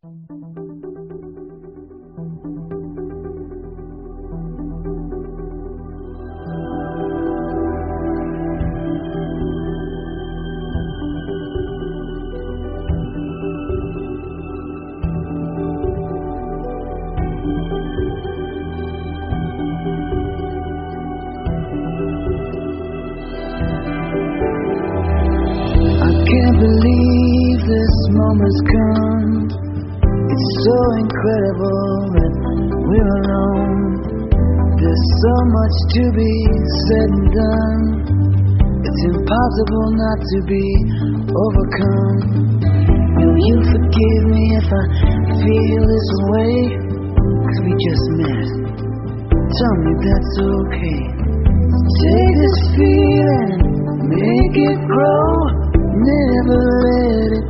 Can't believe this moment's come. It's so incredible that we're alone. There's so much to be said and done. It's impossible not to be overcome. Will you forgive me if I feel this way? 'Cause we just met. Tell me that's okay. Take this feeling, make it grow. Never let it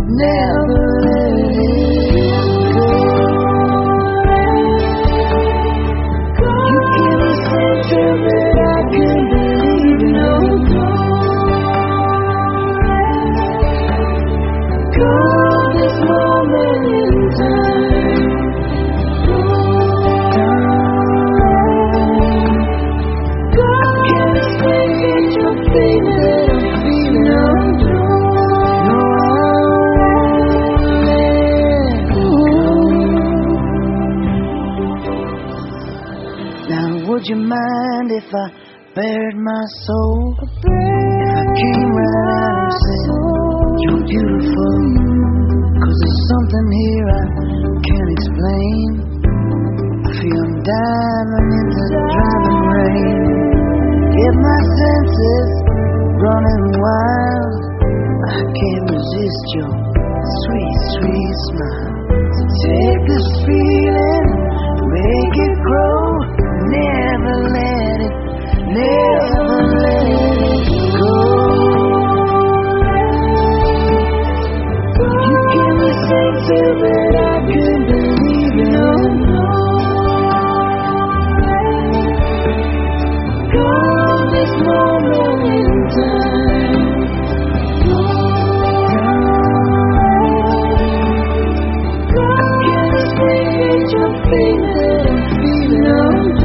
go. You give me something that I can't believe in. Go this moment in time. I can't explain your feeling I'm feeling. Would you mind if I bared my soul? If I came right and said, you're beautiful. 'Cause there's something here I can't explain. I feel I'm diving into driving rain. Get my senses running wild. I can't resist your sweet, sweet smile. So take this feeling, make it grow. Never let it go. You give me something that I can believe in. Go this moment in time. I can't explain your feeling that I'm feeling.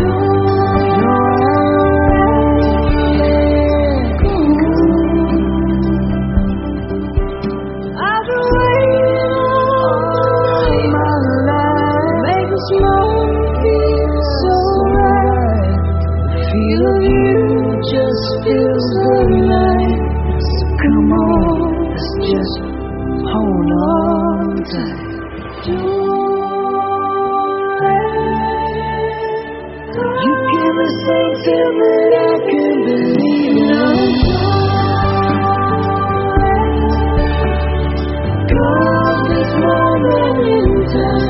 Just feels very right. So come on, let's just hold on tight. You give me something that I can believe in. Go this moment in time.